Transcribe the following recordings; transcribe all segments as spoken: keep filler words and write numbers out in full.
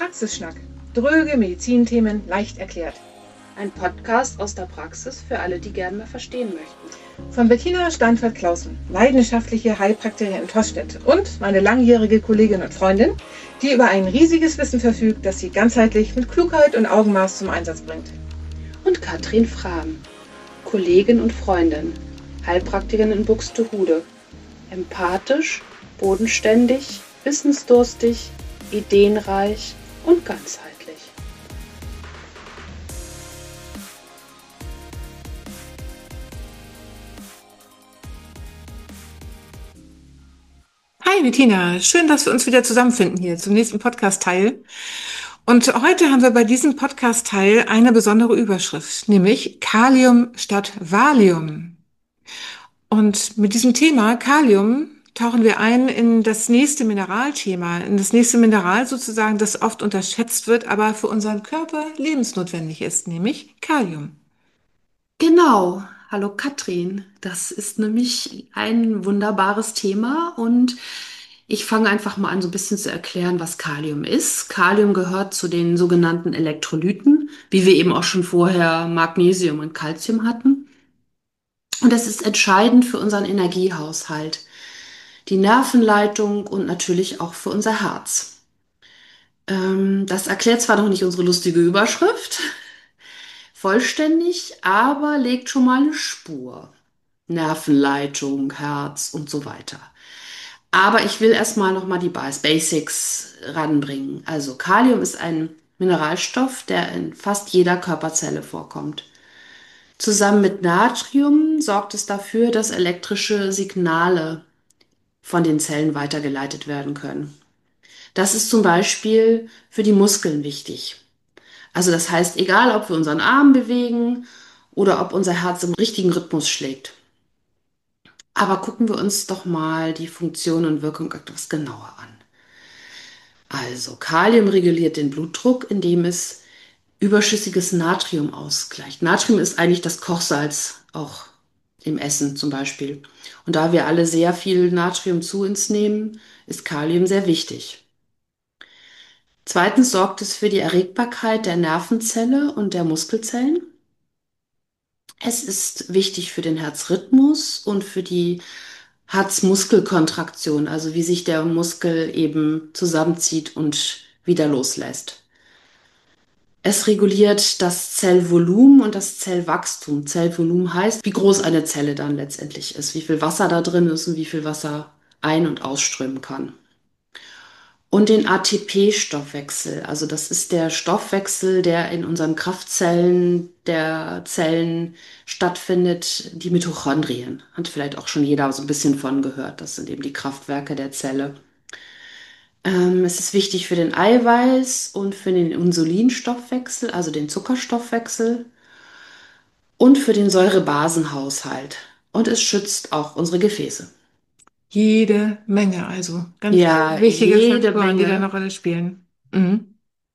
Praxisschnack. Dröge Medizinthemen leicht erklärt. Ein Podcast aus der Praxis für alle, die gerne mal verstehen möchten. Von Bettina Steinfeld-Clausen, leidenschaftliche Heilpraktikerin in Tostedt, und meine langjährige Kollegin und Freundin, die über ein riesiges Wissen verfügt, das sie ganzheitlich mit Klugheit und Augenmaß zum Einsatz bringt. Und Katrin Frahm, Kollegin und Freundin, Heilpraktikerin in Buxtehude. Empathisch, bodenständig, wissensdurstig, ideenreich und ganzheitlich. Hi Bettina, schön, dass wir uns wieder zusammenfinden hier zum nächsten Podcast-Teil. Und heute haben wir bei diesem Podcast-Teil eine besondere Überschrift, nämlich Kalium statt Valium. Und mit diesem Thema Kalium tauchen wir ein in das nächste Mineralthema, in das nächste Mineral sozusagen, das oft unterschätzt wird, aber für unseren Körper lebensnotwendig ist, nämlich Kalium. Genau. Hallo Katrin. Das ist nämlich ein wunderbares Thema und ich fange einfach mal an, so ein bisschen zu erklären, was Kalium ist. Kalium gehört zu den sogenannten Elektrolyten, wie wir eben auch schon vorher Magnesium und Calcium hatten. Und das ist entscheidend für unseren Energiehaushalt, die Nervenleitung und natürlich auch für unser Herz. Ähm, das erklärt zwar noch nicht unsere lustige Überschrift vollständig, aber legt schon mal eine Spur. Nervenleitung, Herz und so weiter. Aber ich will erstmal nochmal die Basics ranbringen. Also Kalium ist ein Mineralstoff, der in fast jeder Körperzelle vorkommt. Zusammen mit Natrium sorgt es dafür, dass elektrische Signale von den Zellen weitergeleitet werden können. Das ist zum Beispiel für die Muskeln wichtig. Also das heißt, egal ob wir unseren Arm bewegen oder ob unser Herz im richtigen Rhythmus schlägt. Aber gucken wir uns doch mal die Funktion und Wirkung etwas genauer an. Also Kalium reguliert den Blutdruck, indem es überschüssiges Natrium ausgleicht. Natrium ist eigentlich das Kochsalz, auch im Essen zum Beispiel. Und da wir alle sehr viel Natrium zu uns nehmen, ist Kalium sehr wichtig. Zweitens sorgt es für die Erregbarkeit der Nervenzelle und der Muskelzellen. Es ist wichtig für den Herzrhythmus und für die Herzmuskelkontraktion, also wie sich der Muskel eben zusammenzieht und wieder loslässt. Es reguliert das Zellvolumen und das Zellwachstum. Zellvolumen heißt, wie groß eine Zelle dann letztendlich ist, wie viel Wasser da drin ist und wie viel Wasser ein- und ausströmen kann. Und den A T P-Stoffwechsel. Also das ist der Stoffwechsel, der in unseren Kraftzellen der Zellen stattfindet, die Mitochondrien. Hat vielleicht auch schon jeder so ein bisschen von gehört. Das sind eben die Kraftwerke der Zelle. Ähm, es ist wichtig für den Eiweiß und für den Insulinstoffwechsel, also den Zuckerstoffwechsel und für den Säurebasenhaushalt. Und es schützt auch unsere Gefäße. Jede Menge, also ganz Ja, wichtige jede Faktoren, die da Menge. eine Rolle spielen. Mhm.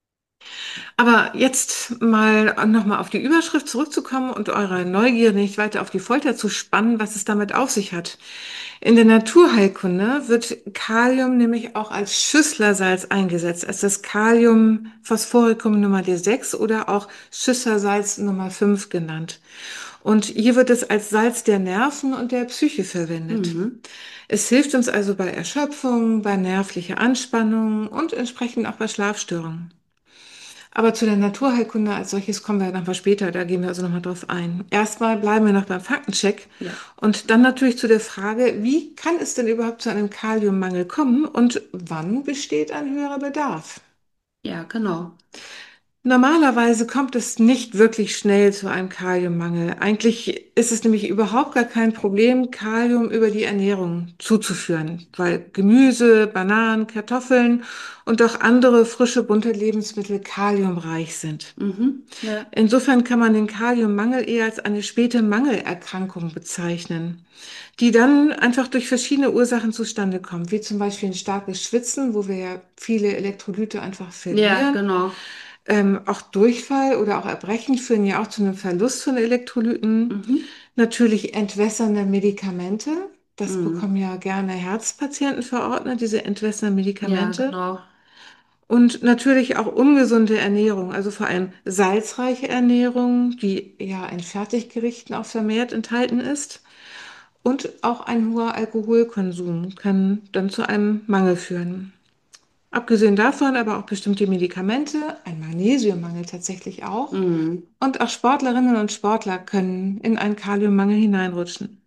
Aber jetzt mal nochmal auf die Überschrift zurückzukommen und eure Neugier nicht weiter auf die Folter zu spannen, was es damit auf sich hat. In der Naturheilkunde wird Kalium nämlich auch als Schüsslersalz eingesetzt, als das Kaliumphosphoricum Nummer sechs oder auch Schüsslersalz Nummer fünf genannt. Und hier wird es als Salz der Nerven und der Psyche verwendet. Mhm. Es hilft uns also bei Erschöpfung, bei nervlicher Anspannung und entsprechend auch bei Schlafstörungen. Aber zu der Naturheilkunde als solches kommen wir nochmal später, da gehen wir also nochmal drauf ein. Erstmal bleiben wir noch beim Faktencheck Ja. und dann natürlich zu der Frage, wie kann es denn überhaupt zu einem Kaliummangel kommen und wann besteht ein höherer Bedarf? Ja, genau. Normalerweise kommt es nicht wirklich schnell zu einem Kaliummangel. Eigentlich ist es nämlich überhaupt gar kein Problem, Kalium über die Ernährung zuzuführen, weil Gemüse, Bananen, Kartoffeln und auch andere frische, bunte Lebensmittel kaliumreich sind. Mhm. Ja. Insofern kann man den Kaliummangel eher als eine späte Mangelerkrankung bezeichnen, die dann einfach durch verschiedene Ursachen zustande kommt, wie zum Beispiel ein starkes Schwitzen, wo wir ja viele Elektrolyte einfach Ja, verlieren. genau. Ähm, auch Durchfall oder auch Erbrechen führen ja auch zu einem Verlust von Elektrolyten. Mhm. Natürlich entwässernde Medikamente. Das Mhm. bekommen ja gerne Herzpatienten verordnet, diese entwässernden Ja, Medikamente. genau. Und natürlich auch ungesunde Ernährung, also vor allem salzreiche Ernährung, die ja in Fertiggerichten auch vermehrt enthalten ist. Und auch ein hoher Alkoholkonsum kann dann zu einem Mangel führen. Abgesehen davon aber auch bestimmte Medikamente, ein Magnesiummangel tatsächlich auch. Mhm. Und auch Sportlerinnen und Sportler können in einen Kaliummangel hineinrutschen.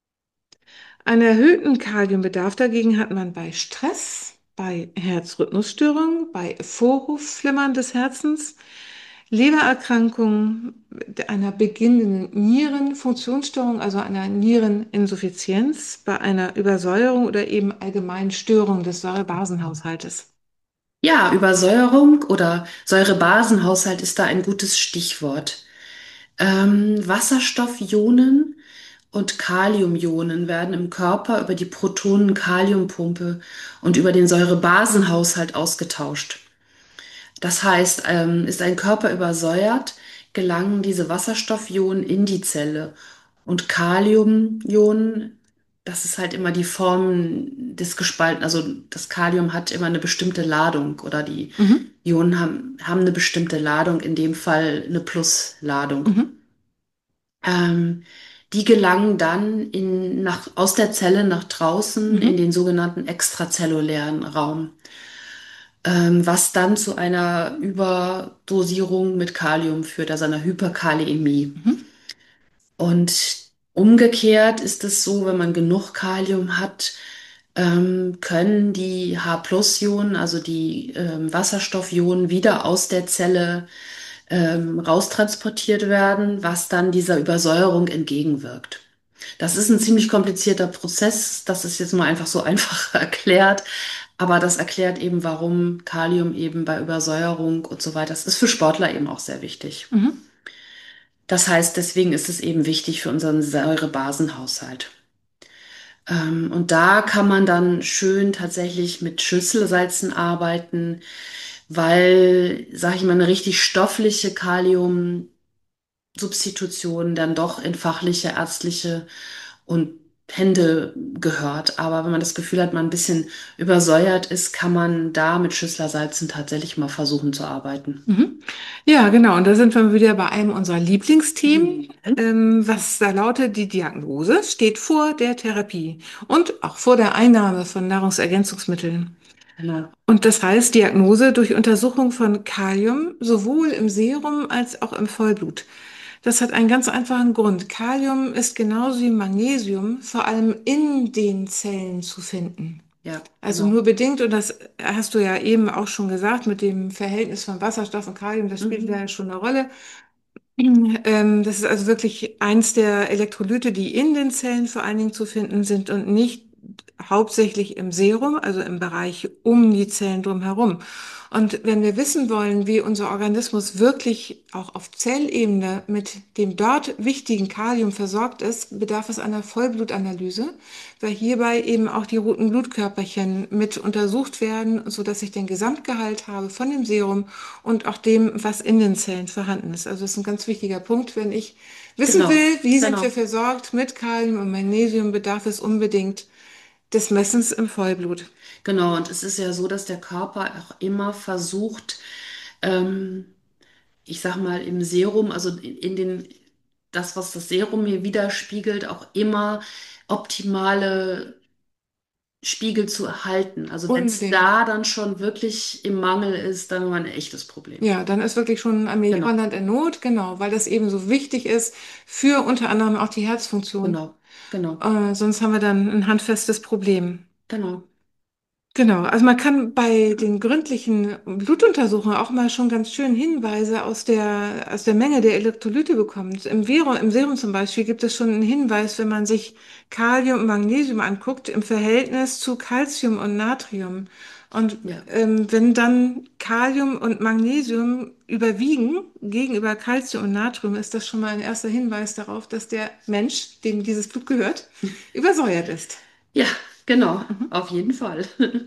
Einen erhöhten Kaliumbedarf dagegen hat man bei Stress, bei Herzrhythmusstörungen, bei Vorhofflimmern des Herzens, Lebererkrankungen, einer beginnenden Nierenfunktionsstörung, also einer Niereninsuffizienz, bei einer Übersäuerung oder eben allgemeinen Störung des Säurebasenhaushaltes. Ja, Übersäuerung oder Säurebasenhaushalt ist da ein gutes Stichwort. Ähm, Wasserstoffionen und Kaliumionen werden im Körper über die Protonen-Kaliumpumpe und über den Säurebasenhaushalt ausgetauscht. Das heißt, ähm, ist ein Körper übersäuert, gelangen diese Wasserstoffionen in die Zelle. Und Kaliumionen, das ist halt immer die Form des gespalten, also das Kalium hat immer eine bestimmte Ladung oder die Mhm, Ionen haben, haben eine bestimmte Ladung, in dem Fall eine Plusladung. mhm, Ähm, Die gelangen dann in, nach, aus der Zelle nach draußen in mhm, den sogenannten extrazellulären Raum, ähm, was dann zu einer Überdosierung mit Kalium führt, also einer Hyperkalämie. mhm, Und umgekehrt ist es so, wenn man genug Kalium hat, ähm, können die H-Plus-Ionen, also die ähm, Wasserstoffionen, wieder aus der Zelle ähm, raustransportiert werden, was dann dieser Übersäuerung entgegenwirkt. Das ist ein ziemlich komplizierter Prozess. Das ist jetzt mal einfach so einfach erklärt. Aber das erklärt eben, warum Kalium eben bei Übersäuerung und so weiter, das ist für Sportler eben auch sehr wichtig. mhm, Das heißt, deswegen ist es eben wichtig für unseren Säurebasenhaushalt. Ähm, und da kann man dann schön tatsächlich mit Schüsselsalzen arbeiten, weil, sage ich mal, eine richtig stoffliche Kaliumsubstitution dann doch in fachliche, ärztliche und Hände gehört. Aber wenn man das Gefühl hat, man ein bisschen übersäuert ist, kann man da mit Schüsslersalzen tatsächlich mal versuchen zu arbeiten. mhm. Ja, genau. Und da sind wir wieder bei einem unserer Lieblingsthemen, Mhm. ähm, was da lautet, die Diagnose steht vor der Therapie und auch vor der Einnahme von Nahrungsergänzungsmitteln. Genau. Und das heißt Diagnose durch Untersuchung von Kalium sowohl im Serum als auch im Vollblut. Das hat einen ganz einfachen Grund. Kalium ist genauso wie Magnesium vor allem in den Zellen zu finden. Ja, Also genau. nur bedingt, und das hast du ja eben auch schon gesagt, mit dem Verhältnis von Wasserstoff und Kalium, das spielt Mhm. ja schon eine Rolle. Ähm, das ist also wirklich eins der Elektrolyte, die in den Zellen vor allen Dingen zu finden sind und nicht hauptsächlich im Serum, also im Bereich um die Zellen drumherum. Und wenn wir wissen wollen, wie unser Organismus wirklich auch auf Zellebene mit dem dort wichtigen Kalium versorgt ist, bedarf es einer Vollblutanalyse, weil hierbei eben auch die roten Blutkörperchen mit untersucht werden, so dass ich den Gesamtgehalt habe von dem Serum und auch dem, was in den Zellen vorhanden ist. Also das ist ein ganz wichtiger Punkt. Wenn ich wissen Genau. will, wie sind wir Genau. versorgt mit Kalium und Magnesium, bedarf es unbedingt des Messens im Vollblut. Genau, und es ist ja so, dass der Körper auch immer versucht, ähm, ich sag mal, im Serum, also in, in den, das, was das Serum mir widerspiegelt, auch immer optimale Spiegel zu erhalten. Also wenn es Unbedingt. da dann schon wirklich im Mangel ist, dann haben wir ein echtes Problem. Ja, dann ist wirklich schon ein Genau, Holland in Not, genau, weil das eben so wichtig ist für unter anderem auch die Herzfunktion. genau, genau, Äh, sonst haben wir dann ein handfestes Problem. genau. Genau, also man kann bei den gründlichen Blutuntersuchungen auch mal schon ganz schön Hinweise aus der, aus der Menge der Elektrolyte bekommen. Im Serum, im Serum zum Beispiel gibt es schon einen Hinweis, wenn man sich Kalium und Magnesium anguckt, im Verhältnis zu Calcium und Natrium. Und Ja. ähm, wenn dann Kalium und Magnesium überwiegen gegenüber Calcium und Natrium, ist das schon mal ein erster Hinweis darauf, dass der Mensch, dem dieses Blut gehört, übersäuert ist. Ja, genau, Mhm. auf jeden Fall.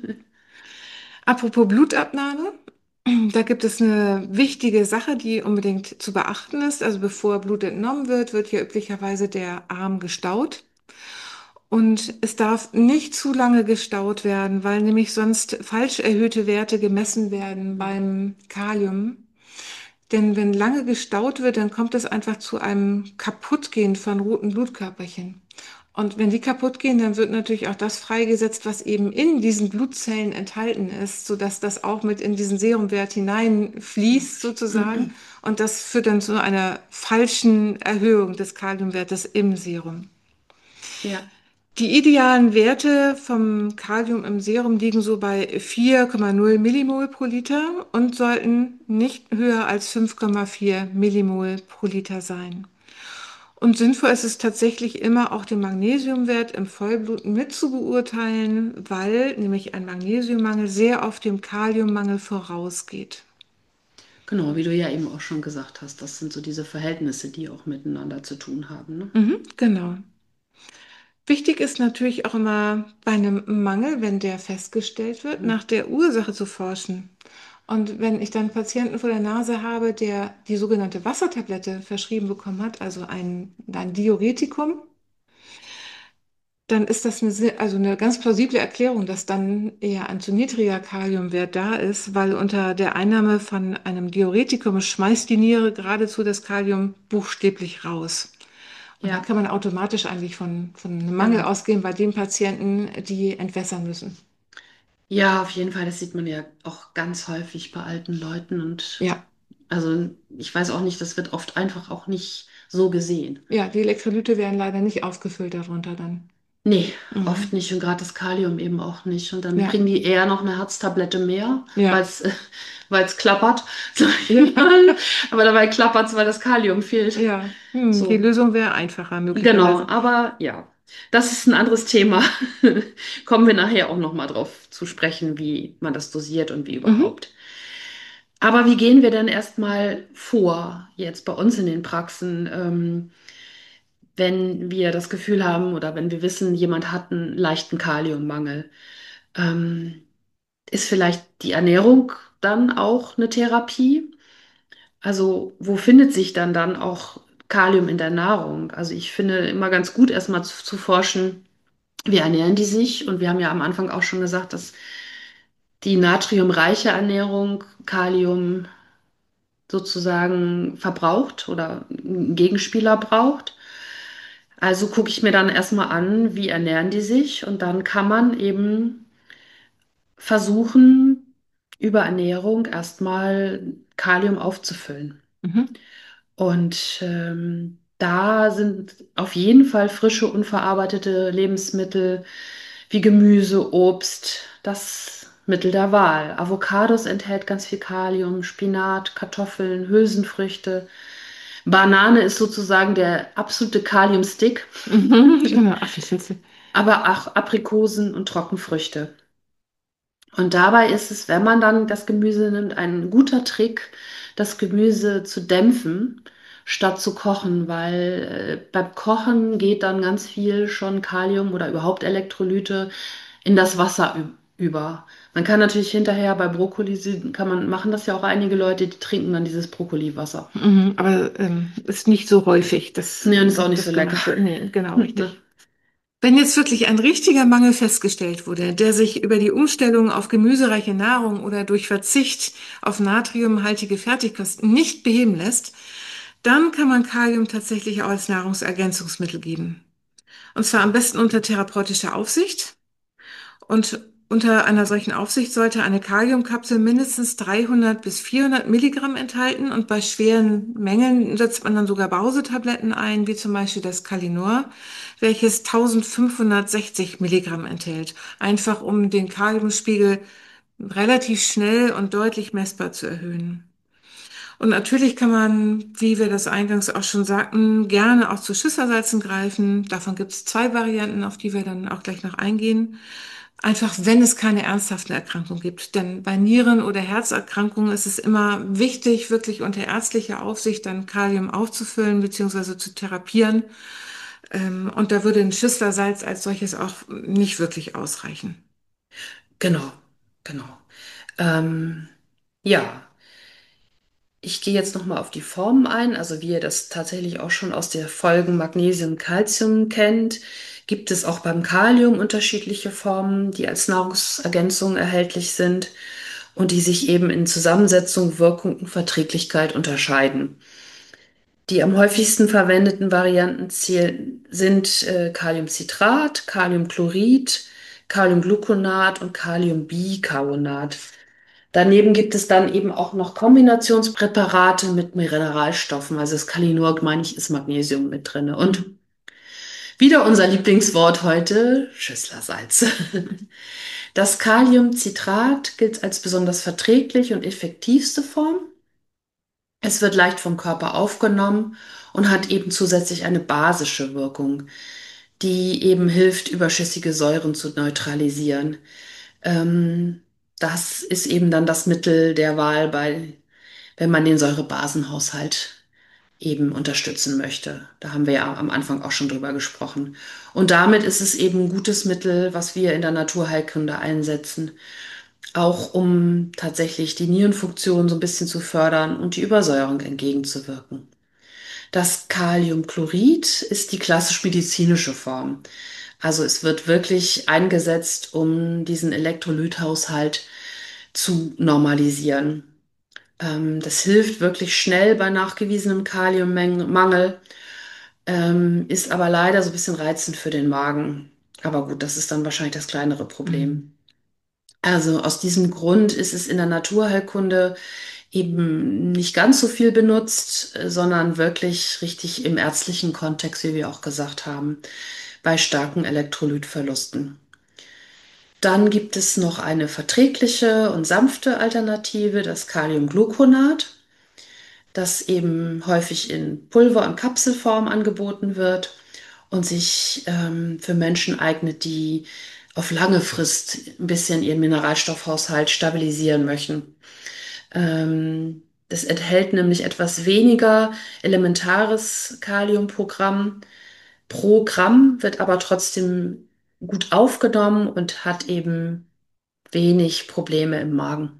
Apropos Blutabnahme, da gibt es eine wichtige Sache, die unbedingt zu beachten ist. Also bevor Blut entnommen wird, wird hier üblicherweise der Arm gestaut. Und es darf nicht zu lange gestaut werden, weil nämlich sonst falsch erhöhte Werte gemessen werden beim Kalium. Denn wenn lange gestaut wird, dann kommt es einfach zu einem Kaputtgehen von roten Blutkörperchen. Und wenn die kaputt gehen, dann wird natürlich auch das freigesetzt, was eben in diesen Blutzellen enthalten ist, sodass das auch mit in diesen Serumwert hineinfließt sozusagen. Und das führt dann zu einer falschen Erhöhung des Kaliumwertes im Serum. Ja. Die idealen Werte vom Kalium im Serum liegen so bei vier Komma null Millimol pro Liter und sollten nicht höher als fünf Komma vier Millimol pro Liter sein. Und sinnvoll ist es tatsächlich immer auch den Magnesiumwert im Vollblut mit zu beurteilen, weil nämlich ein Magnesiummangel sehr oft dem Kaliummangel vorausgeht. Genau, wie du ja eben auch schon gesagt hast, das sind so diese Verhältnisse, die auch miteinander zu tun haben, ne? Mhm, genau. Wichtig ist natürlich auch immer bei einem Mangel, wenn der festgestellt wird, nach der Ursache zu forschen. Und wenn ich dann einen Patienten vor der Nase habe, der die sogenannte Wassertablette verschrieben bekommen hat, also ein, ein Diuretikum, dann ist das eine, sehr- also eine ganz plausible Erklärung, dass dann eher ein zu niedriger Kaliumwert da ist, weil unter der Einnahme von einem Diuretikum schmeißt die Niere geradezu das Kalium buchstäblich raus. Und dann Ja, kann man automatisch eigentlich von, von einem Mangel genau. ausgehen bei den Patienten, die entwässern müssen. Ja, auf jeden Fall, das sieht man ja auch ganz häufig bei alten Leuten und Ja, also ich weiß auch nicht, das wird oft einfach auch nicht so gesehen. ja, die Elektrolyte werden leider nicht aufgefüllt darunter dann. Nee, oft Mhm. nicht und gerade das Kalium eben auch nicht. Und dann Ja, kriegen die eher noch eine Herztablette mehr, weil ja, es weil es klappert, sag ich ja, mal. Aber dabei klappert es, weil das Kalium fehlt. ja. Hm, die So, Lösung wäre einfacher genau. möglicherweise. Aber ja, das ist ein anderes Thema. Kommen wir nachher auch noch mal drauf zu sprechen, wie man das dosiert und wie Mhm. überhaupt. Aber wie gehen wir denn erstmal vor, jetzt bei uns in den Praxen, ähm, wenn wir das Gefühl haben oder wenn wir wissen, jemand hat einen leichten Kaliummangel? Ähm, Ist vielleicht die Ernährung dann auch eine Therapie? Also, wo findet sich dann dann auch Kalium in der Nahrung? Also, ich finde immer ganz gut, erstmal zu, zu forschen, wie ernähren die sich? Und wir haben ja am Anfang auch schon gesagt, dass die natriumreiche Ernährung Kalium sozusagen verbraucht oder einen Gegenspieler braucht. Also gucke ich mir dann erstmal an, wie ernähren die sich und dann kann man eben versuchen, über Ernährung erstmal Kalium aufzufüllen. Mhm. Und ähm, da sind auf jeden Fall frische, unverarbeitete Lebensmittel wie Gemüse, Obst das Mittel der Wahl. Avocados enthält ganz viel Kalium, Spinat, Kartoffeln, Hülsenfrüchte. Banane ist sozusagen der absolute Kaliumstick, Mhm. Genau, Apfelschnitzel. aber auch Aprikosen und Trockenfrüchte. Und dabei ist es, wenn man dann das Gemüse nimmt, ein guter Trick, das Gemüse zu dämpfen, statt zu kochen, weil äh, beim Kochen geht dann ganz viel schon Kalium oder überhaupt Elektrolyte in das Wasser ü- über. Man kann natürlich hinterher bei Brokkoli, sie- kann man, machen das ja auch einige Leute, die trinken dann dieses Brokkoliwasser. Mhm. Aber ähm, ist nicht so häufig, dass Nee, und ist auch nicht so das lecker. gemacht wird. Nee, genau, Ne? richtig. Wenn jetzt wirklich ein richtiger Mangel festgestellt wurde, der sich über die Umstellung auf gemüsereiche Nahrung oder durch Verzicht auf natriumhaltige Fertigkosten nicht beheben lässt, dann kann man Kalium tatsächlich auch als Nahrungsergänzungsmittel geben. Und zwar am besten unter therapeutischer Aufsicht. Und unter einer solchen Aufsicht sollte eine Kaliumkapsel mindestens dreihundert bis vierhundert Milligramm enthalten und bei schweren Mängeln setzt man dann sogar Brausetabletten ein, wie zum Beispiel das Kalinor, welches eintausendfünfhundertsechzig Milligramm enthält, einfach um den Kaliumspiegel relativ schnell und deutlich messbar zu erhöhen. Und natürlich kann man, wie wir das eingangs auch schon sagten, gerne auch zu Schüsselsalzen greifen. Davon gibt es zwei Varianten, auf die wir dann auch gleich noch eingehen. Einfach, wenn es keine ernsthaften Erkrankungen gibt. Denn bei Nieren- oder Herzerkrankungen ist es immer wichtig, wirklich unter ärztlicher Aufsicht dann Kalium aufzufüllen bzw. zu therapieren. Ähm, Und da würde ein Schüsslersalz als solches auch nicht wirklich ausreichen. Genau, genau. Ähm, ja. Ich gehe jetzt nochmal auf die Formen ein. Also wie ihr das tatsächlich auch schon aus der Folgen Magnesium, Calcium kennt, gibt es auch beim Kalium unterschiedliche Formen, die als Nahrungsergänzung erhältlich sind und die sich eben in Zusammensetzung, Wirkung und Verträglichkeit unterscheiden. Die am häufigsten verwendeten Varianten zählen, sind äh, Kaliumcitrat, Kaliumchlorid, Kaliumgluconat und Kaliumbicarbonat. Daneben gibt es dann eben auch noch Kombinationspräparate mit Mineralstoffen. Also das Kalinorg, meine ich, ist Magnesium mit drin. Und wieder unser Lieblingswort heute, Schüsslersalz. Das Kaliumcitrat gilt als besonders verträglich und effektivste Form. Es wird leicht vom Körper aufgenommen und hat eben zusätzlich eine basische Wirkung, die eben hilft, überschüssige Säuren zu neutralisieren. Ähm, Das ist eben dann das Mittel der Wahl bei, wenn man den Säurebasenhaushalt eben unterstützen möchte. Da haben wir ja am Anfang auch schon drüber gesprochen. Und damit ist es eben ein gutes Mittel, was wir in der Naturheilkunde einsetzen, auch um tatsächlich die Nierenfunktion so ein bisschen zu fördern und die Übersäuerung entgegenzuwirken. Das Kaliumchlorid ist die klassisch medizinische Form. Also es wird wirklich eingesetzt, um diesen Elektrolythaushalt zu normalisieren. Ähm, das hilft wirklich schnell bei nachgewiesenem Kaliummangel, ähm, ist aber leider so ein bisschen reizend für den Magen. Aber gut, das ist dann wahrscheinlich das kleinere Problem. Also aus diesem Grund ist es in der Naturheilkunde eben nicht ganz so viel benutzt, äh, sondern wirklich richtig im ärztlichen Kontext, wie wir auch gesagt haben, bei starken Elektrolytverlusten. Dann gibt es noch eine verträgliche und sanfte Alternative, das Kaliumgluconat, das eben häufig in Pulver- und Kapselform angeboten wird und sich ähm, für Menschen eignet, die auf lange Frist ein bisschen ihren Mineralstoffhaushalt stabilisieren möchten. Ähm, das enthält nämlich etwas weniger elementares Kaliumprogramm pro Gramm, wird aber trotzdem gut aufgenommen und hat eben wenig Probleme im Magen.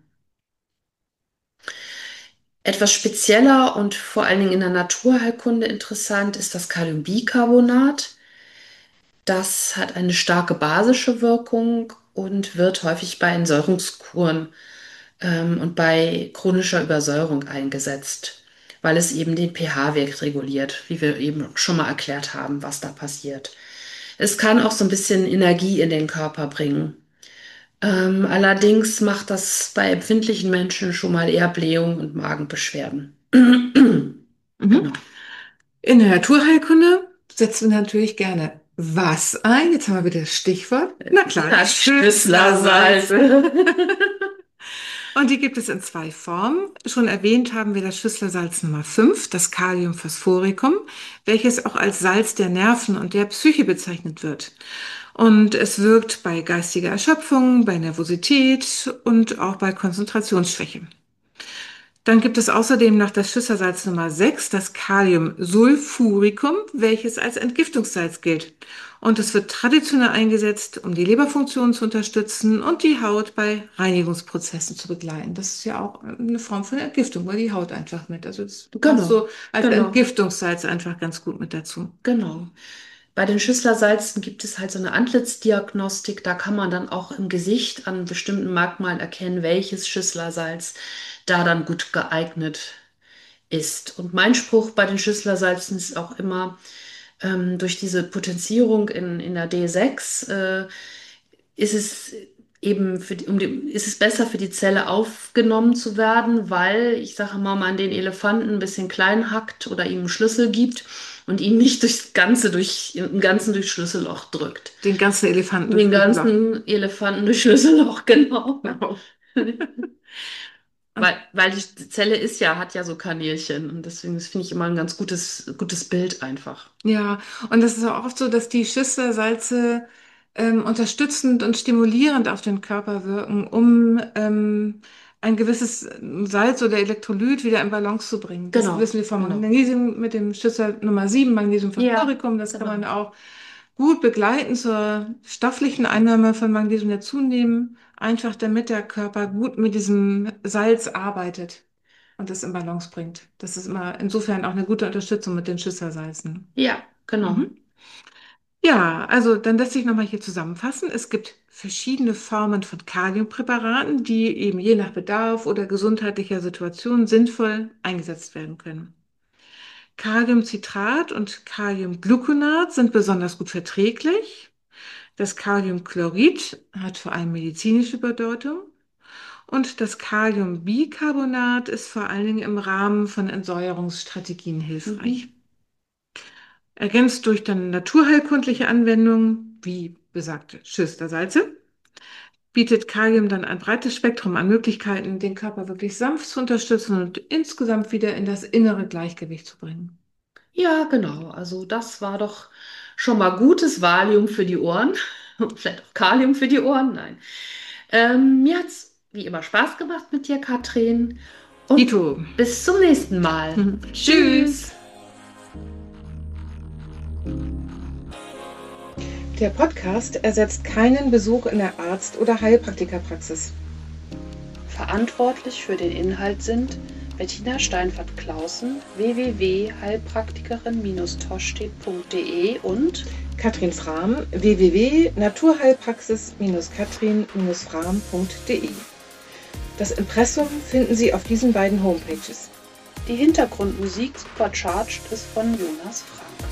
Etwas spezieller und vor allen Dingen in der Naturheilkunde interessant ist das Kaliumbicarbonat. Das hat eine starke basische Wirkung und wird häufig bei Entsäuerungskuren ähm, und bei chronischer Übersäuerung eingesetzt, weil es eben den pH-Wert reguliert, wie wir eben schon mal erklärt haben, was da passiert. Es kann auch so ein bisschen Energie in den Körper bringen. Ähm, allerdings macht das bei empfindlichen Menschen schon mal eher Blähungen und Magenbeschwerden. Mhm. Genau. In der Naturheilkunde setzen wir natürlich gerne was ein? Jetzt haben wir wieder das Stichwort. Na klar, Das Schüsslersalz. Schüsslersalze. Und die gibt es in zwei Formen. Schon erwähnt haben wir das Schüsslersalz Nummer fünf, das Kaliumphosphoricum, welches auch als Salz der Nerven und der Psyche bezeichnet wird. Und es wirkt bei geistiger Erschöpfung, bei Nervosität und auch bei Konzentrationsschwäche. Dann gibt es außerdem noch das Schüsselsalz Nummer sechs, das Kaliumsulfuricum, welches als Entgiftungssalz gilt. Und es wird traditionell eingesetzt, um die Leberfunktion zu unterstützen und die Haut bei Reinigungsprozessen zu begleiten. Das ist ja auch eine Form von Entgiftung, weil die Haut einfach mit. Also das passt Genau, so als genau, Entgiftungssalz einfach ganz gut mit dazu. genau. Bei den Schüsslersalzen gibt es halt so eine Antlitzdiagnostik. Da kann man dann auch im Gesicht an bestimmten Merkmalen erkennen, welches Schüsslersalz da dann gut geeignet ist. Und mein Spruch bei den Schüsslersalzen ist auch immer, ähm, durch diese Potenzierung in, in der D sechs äh, ist es eben für die, um die, ist es besser für die Zelle aufgenommen zu werden, weil ich sage mal, man den Elefanten ein bisschen klein hackt oder ihm einen Schlüssel gibt und ihn nicht durchs Ganze durch, im Ganzen durchs Schlüsselloch drückt. Den ganzen Elefanten durch Den Schlüsselloch. ganzen Elefanten durch Schlüsselloch, genau. Genau. Und Weil, weil die Zelle ist ja, hat ja so Kanälchen und deswegen, das finde ich immer ein ganz gutes, gutes Bild einfach. ja, und das ist auch oft so, dass die Schüsslersalze ähm, unterstützend und stimulierend auf den Körper wirken, um ähm, ein gewisses Salz oder Elektrolyt wieder in Balance zu bringen. Das Genau, wissen wir vom genau. Magnesium mit dem Schüssel Nummer sieben, Ja, Magnesiumphosphoricum. Das kann man genau. auch gut begleiten zur stofflichen Einnahme von Magnesium dazunehmen, einfach damit der Körper gut mit diesem Salz arbeitet. und das in Balance bringt. Das ist immer insofern auch eine gute Unterstützung mit den Schüsselsalzen. Ja, genau. Mhm. Ja, also dann lässt sich nochmal hier zusammenfassen. Es gibt verschiedene Formen von Kaliumpräparaten, die eben je nach Bedarf oder gesundheitlicher Situation sinnvoll eingesetzt werden können. Kaliumcitrat und Kaliumgluconat sind besonders gut verträglich. Das Kaliumchlorid hat vor allem medizinische Bedeutung. Und das Kaliumbicarbonat ist vor allen Dingen im Rahmen von Entsäuerungsstrategien hilfreich. Mhm. Ergänzt durch dann naturheilkundliche Anwendungen, wie besagte Schüstersalze, bietet Kalium dann ein breites Spektrum an Möglichkeiten, den Körper wirklich sanft zu unterstützen und insgesamt wieder in das innere Gleichgewicht zu bringen. Ja, genau. Also das war doch schon mal gutes Valium für die Ohren. Und vielleicht auch Kalium für die Ohren. Nein. Ähm, mir hat es wie immer Spaß gemacht mit dir, Katrin. Und Dito. bis zum nächsten Mal. Tschüss. Tschüss. Der Podcast ersetzt keinen Besuch in der Arzt- oder Heilpraktikerpraxis. Verantwortlich für den Inhalt sind Bettina Steinfert-Clausen, w w w punkt heilpraktikerin Bindestrich tostedt punkt de und Katrin Frahm, w w w punkt naturheilpraxis Katrin Frahm punkt de. Das Impressum finden Sie auf diesen beiden Homepages. die Hintergrundmusik Supercharged ist von Jonas Frank.